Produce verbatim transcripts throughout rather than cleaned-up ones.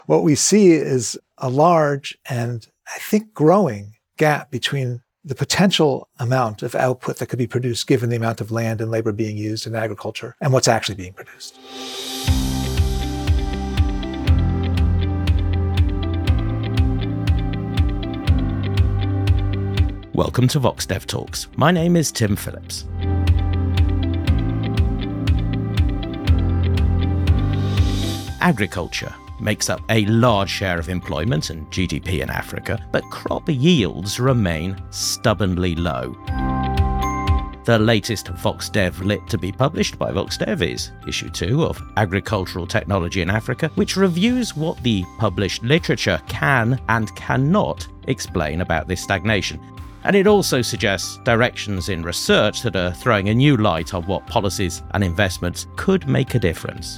What we see is a large and, I think, growing gap between the potential amount of output that could be produced given the amount of land and labor being used in agriculture and what's actually being produced. Welcome to VoxDev Talks. My name is Tim Phillips. Agriculture makes up a large share of employment and G D P in Africa, but crop yields remain stubbornly low. The latest VoxDev Lit to be published by VoxDev is issue two of Agricultural Technology in Africa, which reviews what the published literature can and cannot explain about this stagnation. And it also suggests directions in research that are throwing a new light on what policies and investments could make a difference.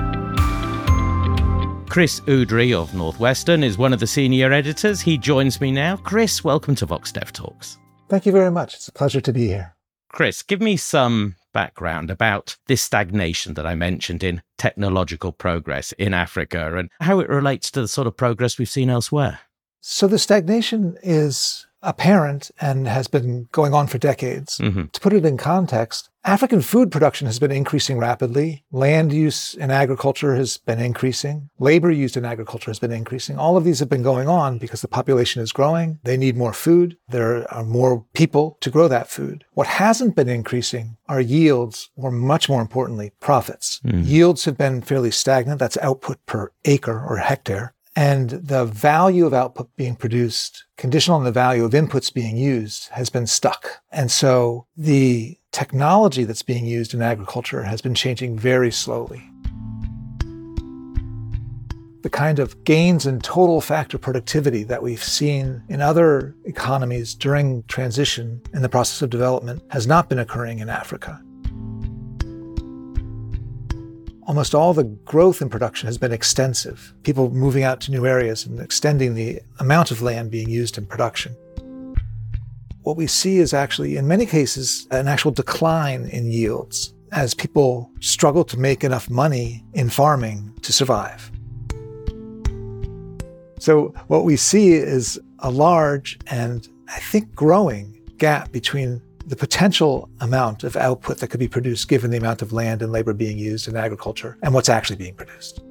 Chris Udry of Northwestern is one of the senior editors. He joins me now. Chris, welcome to VoxDev Talks. Thank you very much. It's a pleasure to be here. Chris, give me some background about this stagnation that I mentioned in technological progress in Africa and how it relates to the sort of progress we've seen elsewhere. So the stagnation is apparent and has been going on for decades. Mm-hmm. To put it in context, African food production has been increasing rapidly. Land use in agriculture has been increasing. Labor used in agriculture has been increasing. All of these have been going on because the population is growing. They need more food. There are more people to grow that food. What hasn't been increasing are yields, or much more importantly, profits. Mm. Yields have been fairly stagnant. That's output per acre or hectare. And the value of output being produced, conditional on the value of inputs being used, has been stuck. And so the technology that's being used in agriculture has been changing very slowly. The kind of gains in total factor productivity that we've seen in other economies during transition in the process of development has not been occurring in Africa. Almost all the growth in production has been extensive, people moving out to new areas and extending the amount of land being used in production. What we see is actually, in many cases, an actual decline in yields as people struggle to make enough money in farming to survive. So what we see is a large and, I think, growing gap between the potential amount of output that could be produced given the amount of land and labor being used in agriculture and what's actually being produced.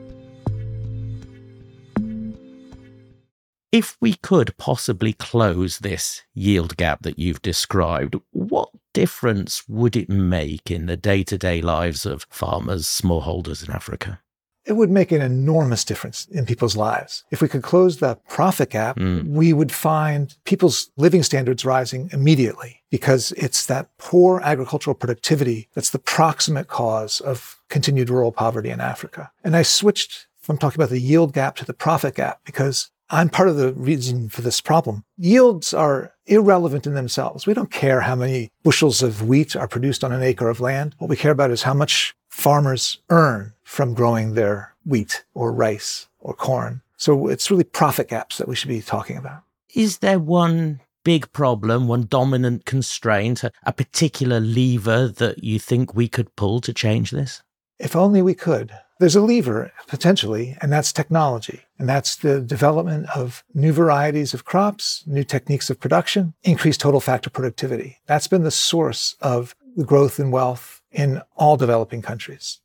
If we could possibly close this yield gap that you've described, what difference would it make in the day-to-day lives of farmers, smallholders in Africa? It would make an enormous difference in people's lives. If we could close the profit gap, mm. we would find people's living standards rising immediately, because it's that poor agricultural productivity that's the proximate cause of continued rural poverty in Africa. And I switched from talking about the yield gap to the profit gap because I'm part of the reason for this problem. Yields are irrelevant in themselves. We don't care how many bushels of wheat are produced on an acre of land. What we care about is how much farmers earn from growing their wheat or rice or corn. So it's really profit gaps that we should be talking about. Is there one big problem, one dominant constraint, a particular lever that you think we could pull to change this? If only we could. There's a lever, potentially, and that's technology. And that's the development of new varieties of crops, new techniques of production, increased total factor productivity. That's been the source of the growth in wealth in all developing countries.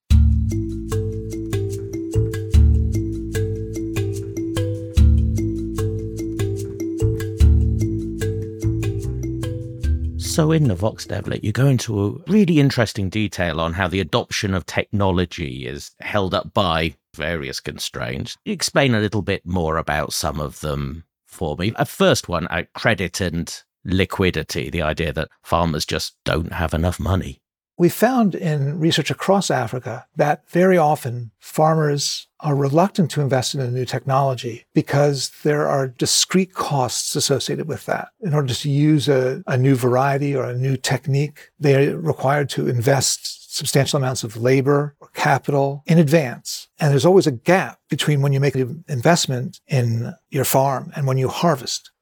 So in the VoxDev Lit, you go into a really interesting detail on how the adoption of technology is held up by various constraints. You explain a little bit more about some of them for me. A first one, uh, credit and liquidity, the idea that farmers just don't have enough money. We found in research across Africa that very often farmers are reluctant to invest in a new technology because there are discrete costs associated with that. In order to use a, a new variety or a new technique, they are required to invest substantial amounts of labor or capital in advance. And there's always a gap between when you make an investment in your farm and when you harvest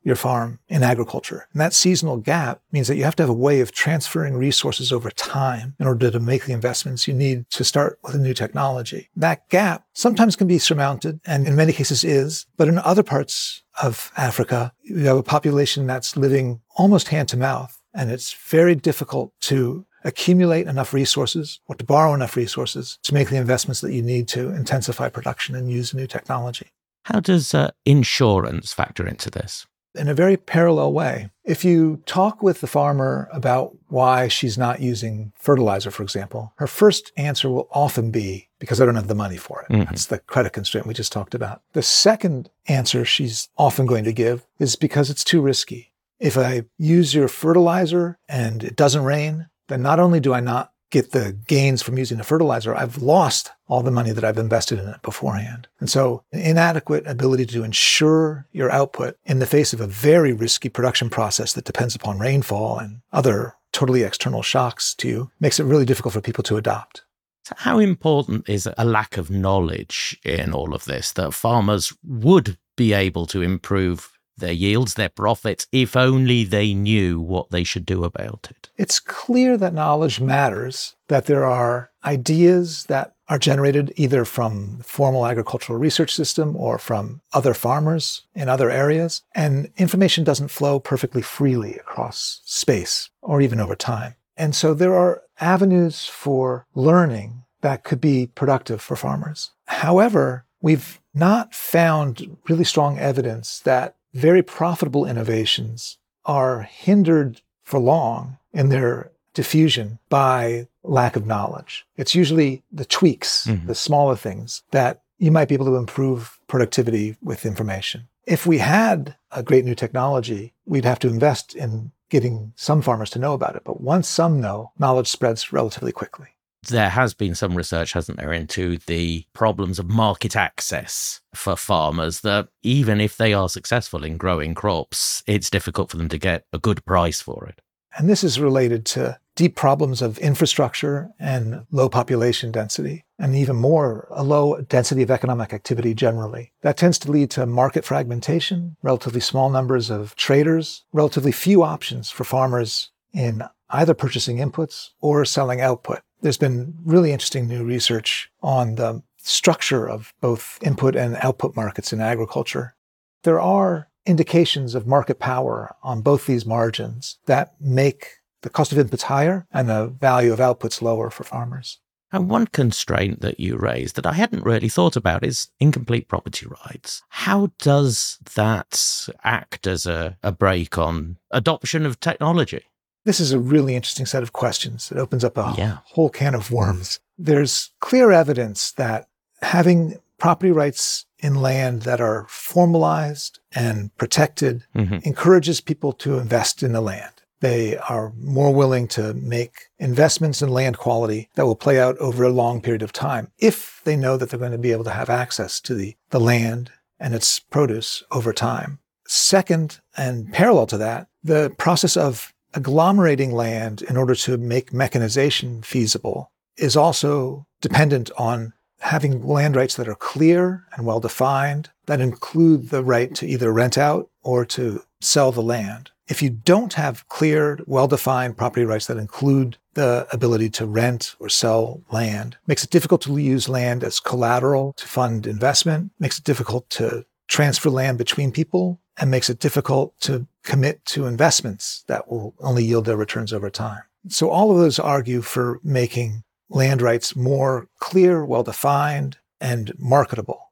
your farm in agriculture. And that seasonal gap means that you have to have a way of transferring resources over time in order to make the investments you need to start with a new technology. That gap sometimes can be surmounted, and in many cases is, but in other parts of Africa, you have a population that's living almost hand to mouth, and it's very difficult to accumulate enough resources or to borrow enough resources to make the investments that you need to intensify production and use new technology. How does uh, insurance factor into this? In a very parallel way. If you talk with the farmer about why she's not using fertilizer, for example, her first answer will often be, because I don't have the money for it. Mm-hmm. That's the credit constraint we just talked about. The second answer she's often going to give is because it's too risky. If I use your fertilizer and it doesn't rain, then not only do I not get the gains from using the fertilizer, I've lost all the money that I've invested in it beforehand. And so an inadequate ability to ensure your output in the face of a very risky production process that depends upon rainfall and other totally external shocks to you makes it really difficult for people to adopt. So how important is a lack of knowledge in all of this, that farmers would be able to improve their yields, their profits, if only they knew what they should do about it? It's clear that knowledge matters, that there are ideas that are generated either from the formal agricultural research system or from other farmers in other areas, and information doesn't flow perfectly freely across space or even over time. And so there are avenues for learning that could be productive for farmers. However, we've not found really strong evidence that very profitable innovations are hindered for long in their diffusion by lack of knowledge. It's usually the tweaks, mm-hmm. the smaller things that you might be able to improve productivity with information. If we had a great new technology, we'd have to invest in getting some farmers to know about it. But once some know, knowledge spreads relatively quickly. There has been some research, hasn't there, into the problems of market access for farmers, that even if they are successful in growing crops, it's difficult for them to get a good price for it. And this is related to deep problems of infrastructure and low population density, and even more, a low density of economic activity generally. That tends to lead to market fragmentation, relatively small numbers of traders, relatively few options for farmers in either purchasing inputs or selling output. There's been really interesting new research on the structure of both input and output markets in agriculture. There are indications of market power on both these margins that make the cost of inputs higher and the value of outputs lower for farmers. And one constraint that you raised that I hadn't really thought about is incomplete property rights. How does that act as a, a brake on adoption of technology? This is a really interesting set of questions. It opens up a yeah. whole can of worms. There's clear evidence that having property rights in land that are formalized and protected mm-hmm. encourages people to invest in the land. They are more willing to make investments in land quality that will play out over a long period of time if they know that they're going to be able to have access to the, the land and its produce over time. Second, and parallel to that, the process of agglomerating land in order to make mechanization feasible is also dependent on having land rights that are clear and well-defined, that include the right to either rent out or to sell the land. If you don't have clear, well-defined property rights that include the ability to rent or sell land, it makes it difficult to use land as collateral to fund investment, makes it difficult to transfer land between people, and makes it difficult to commit to investments that will only yield their returns over time. So all of those argue for making land rights more clear, well-defined, and marketable.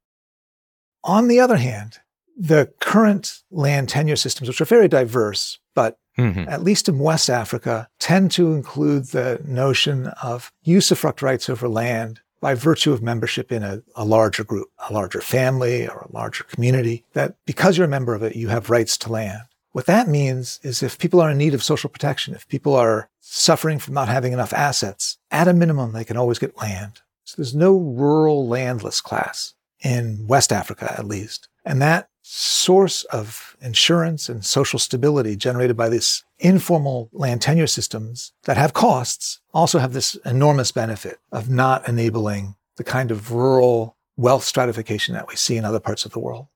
On the other hand, the current land tenure systems, which are very diverse, but mm-hmm. at least in West Africa, tend to include the notion of usufruct rights over land by virtue of membership in a, a larger group, a larger family or a larger community, that because you're a member of it, you have rights to land. What that means is if people are in need of social protection, if people are suffering from not having enough assets, at a minimum, they can always get land. So there's no rural landless class in West Africa, at least. And that source of insurance and social stability generated by these informal land tenure systems that have costs also have this enormous benefit of not enabling the kind of rural wealth stratification that we see in other parts of the world.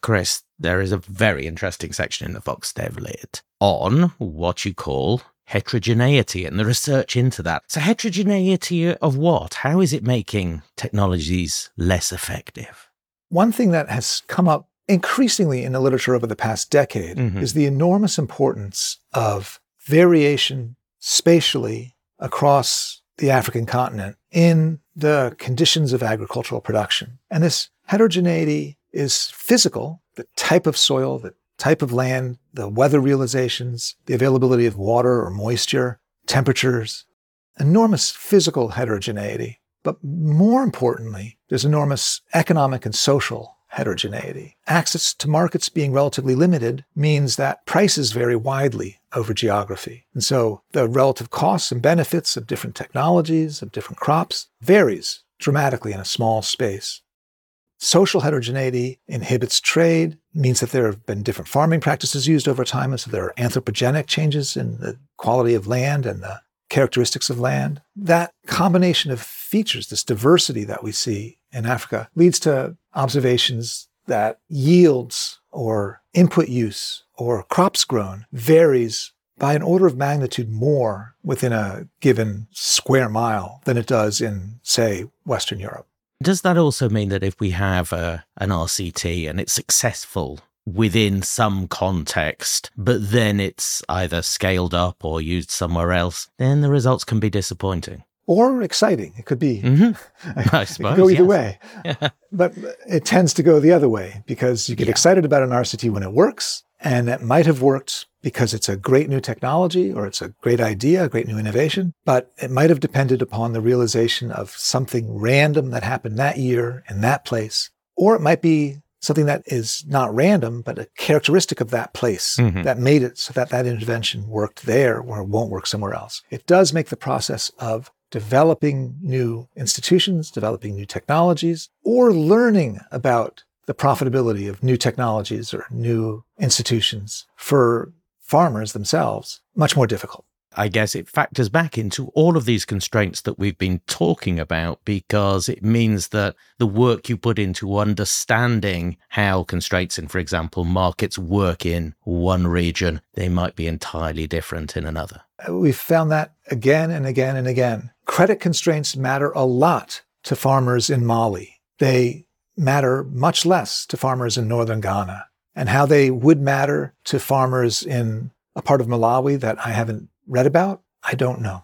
Chris, there is a very interesting section in the FoxDev Lit on what you call heterogeneity and the research into that. So heterogeneity of what? How is it making technologies less effective? One thing that has come up increasingly in the literature over the past decade mm-hmm. is the enormous importance of variation spatially across the African continent in the conditions of agricultural production. And this heterogeneity is physical, the type of soil, the type of land, the weather realizations, the availability of water or moisture, temperatures, enormous physical heterogeneity. But more importantly, there's enormous economic and social heterogeneity. Access to markets being relatively limited means that prices vary widely over geography. And so the relative costs and benefits of different technologies, of different crops, varies dramatically in a small space. Social heterogeneity inhibits trade, means that there have been different farming practices used over time, and so there are anthropogenic changes in the quality of land and the characteristics of land. That combination of features, this diversity that we see in Africa, leads to observations that yields or input use or crops grown varies by an order of magnitude more within a given square mile than it does in, say, Western Europe. Does that also mean that if we have a, an R C T and it's successful within some context, but then it's either scaled up or used somewhere else, then the results can be disappointing? Or exciting. It could be. Mm-hmm. I suppose, it could go either yes. way. Yeah. But it tends to go the other way because you get yeah. excited about an R C T when it works, and it might have worked because it's a great new technology or it's a great idea, a great new innovation, but it might have depended upon the realization of something random that happened that year in that place. Or it might be something that is not random, but a characteristic of that place mm-hmm. that made it so that that intervention worked there where it won't work somewhere else. It does make the process of developing new institutions, developing new technologies, or learning about the profitability of new technologies or new institutions for farmers themselves much more difficult. I guess it factors back into all of these constraints that we've been talking about, because it means that the work you put into understanding how constraints in, for example, markets work in one region, they might be entirely different in another. We've found that again and again and again. Credit constraints matter a lot to farmers in Mali. They matter much less to farmers in northern Ghana. And how they would matter to farmers in a part of Malawi that I haven't read about, I don't know.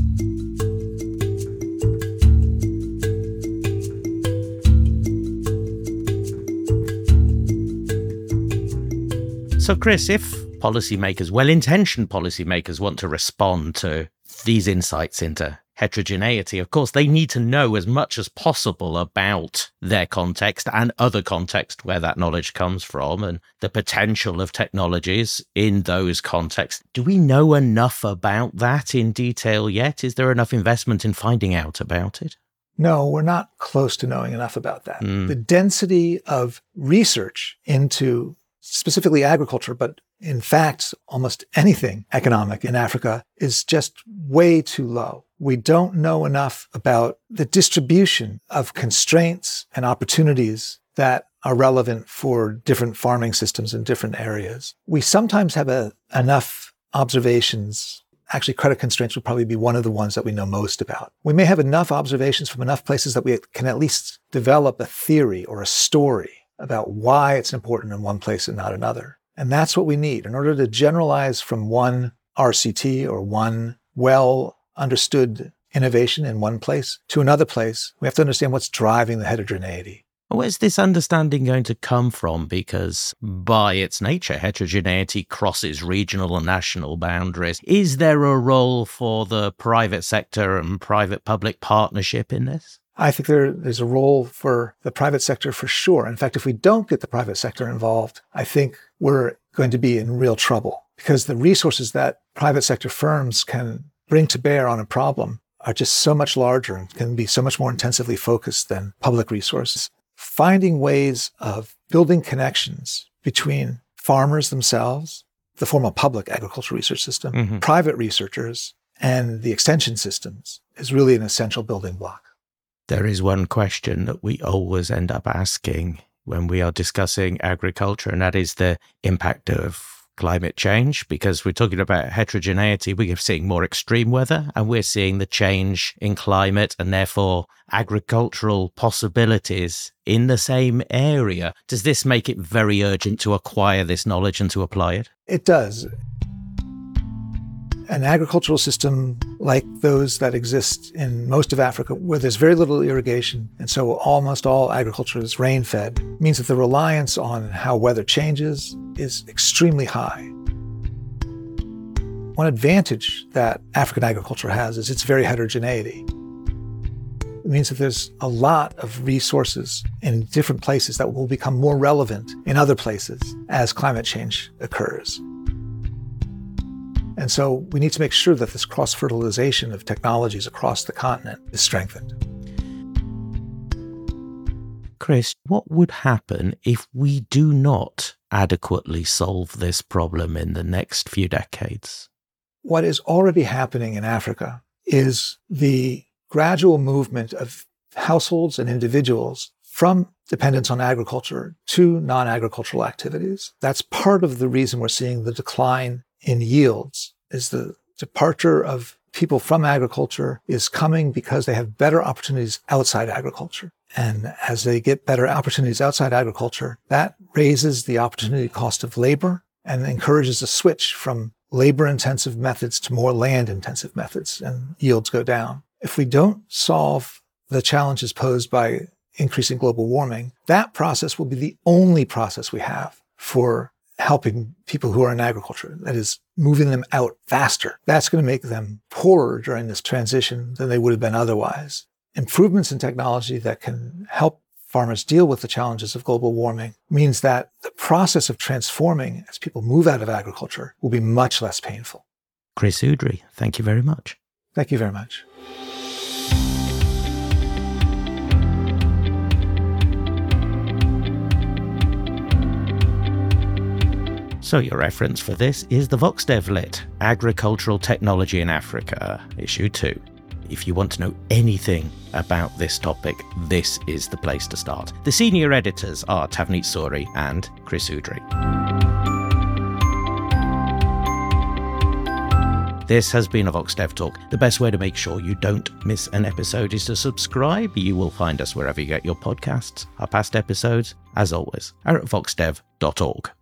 So, Chris, if policymakers, well-intentioned policymakers, want to respond to these insights into heterogeneity, of course, they need to know as much as possible about their context and other context where that knowledge comes from and the potential of technologies in those contexts. Do we know enough about that in detail yet? Is there enough investment in finding out about it? No, we're not close to knowing enough about that. Mm. The density of research into specifically agriculture, but in fact, almost anything economic in Africa is just way too low. We don't know enough about the distribution of constraints and opportunities that are relevant for different farming systems in different areas. We sometimes have a, enough observations. Actually, credit constraints would probably be one of the ones that we know most about. We may have enough observations from enough places that we can at least develop a theory or a story about why it's important in one place and not another. And that's what we need. In order to generalize from one R C T or one well-understood innovation in one place to another place, we have to understand what's driving the heterogeneity. Where's this understanding going to come from? Because by its nature, heterogeneity crosses regional and national boundaries. Is there a role for the private sector and private-public partnership in this? I think there, there's a role for the private sector for sure. In fact, if we don't get the private sector involved, I think we're going to be in real trouble because the resources that private sector firms can bring to bear on a problem are just so much larger and can be so much more intensively focused than public resources. Finding ways of building connections between farmers themselves, the formal public agricultural research system, mm-hmm. private researchers, and the extension systems is really an essential building block. There is one question that we always end up asking when we are discussing agriculture, and that is the impact of climate change, because we're talking about heterogeneity. We're seeing more extreme weather, and we're seeing the change in climate and therefore agricultural possibilities in the same area. Does this make it very urgent to acquire this knowledge and to apply it? It does. An agricultural system like those that exist in most of Africa, where there's very little irrigation, and so almost all agriculture is rain-fed, means that the reliance on how weather changes is extremely high. One advantage that African agriculture has is its very heterogeneity. It means that there's a lot of resources in different places that will become more relevant in other places as climate change occurs. And so we need to make sure that this cross-fertilization of technologies across the continent is strengthened. Chris, what would happen if we do not adequately solve this problem in the next few decades? What is already happening in Africa is the gradual movement of households and individuals from dependence on agriculture to non-agricultural activities. That's part of the reason we're seeing the decline in yields, is the departure of people from agriculture is coming because they have better opportunities outside agriculture. And as they get better opportunities outside agriculture, that raises the opportunity cost of labor and encourages a switch from labor-intensive methods to more land-intensive methods, and yields go down. If we don't solve the challenges posed by increasing global warming, that process will be the only process we have for helping people who are in agriculture, that is, moving them out faster. That's going to make them poorer during this transition than they would have been otherwise. Improvements in technology that can help farmers deal with the challenges of global warming means that the process of transforming as people move out of agriculture will be much less painful. Chris Udry, thank you very much. Thank you very much. So your reference for this is the VoxDev Lit, Agricultural Technology in Africa, Issue two. If you want to know anything about this topic, this is the place to start. The senior editors are Tavneet Suri and Chris Udry. This has been a VoxDev Talk. The best way to make sure you don't miss an episode is to subscribe. You will find us wherever you get your podcasts. Our past episodes, as always, are at voxdev dot org.